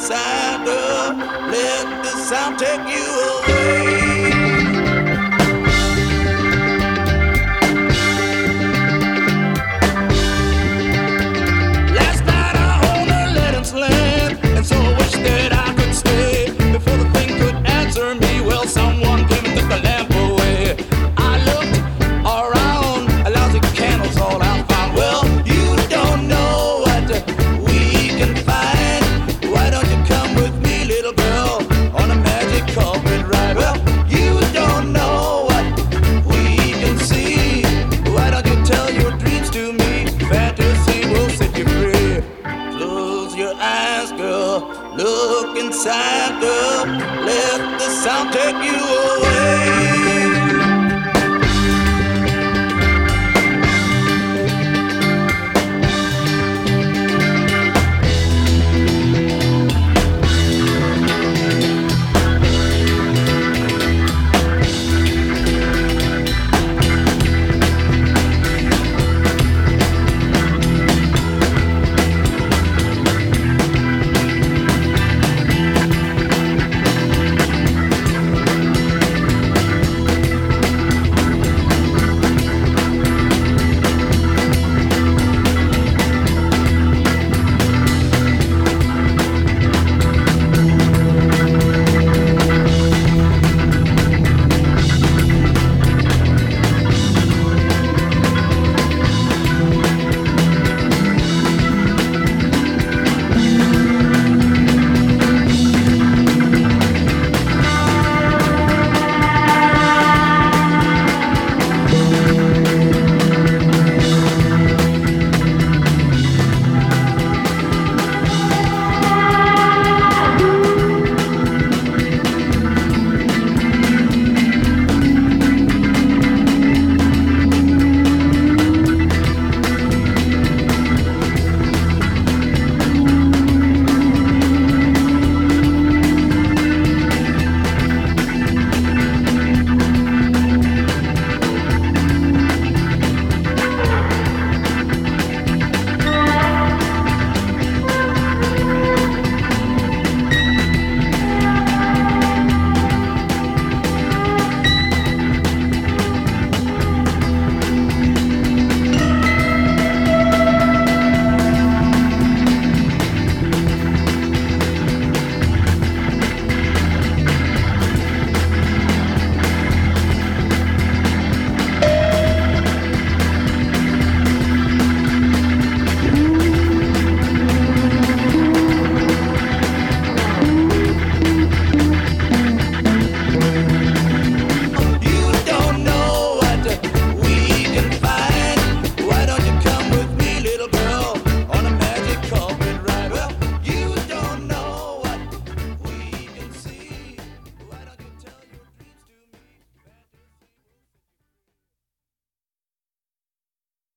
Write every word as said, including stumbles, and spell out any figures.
inside, girl. Let the sound take you away. Last night I owned a lettuce lamp, and so I wish that I could stay. Before the thing could answer me, well, someone came and took the lamp away. I looked around, a lousy candle's all I found. Well, you don't know what we can find. Why don't you come with me, little girl, on a magic carpet ride? Well, you don't know what we can see. Why don't you tell your dreams to me? Fantasy will set you free. Close your eyes, girl. Look inside, girl. Let the sound take you away.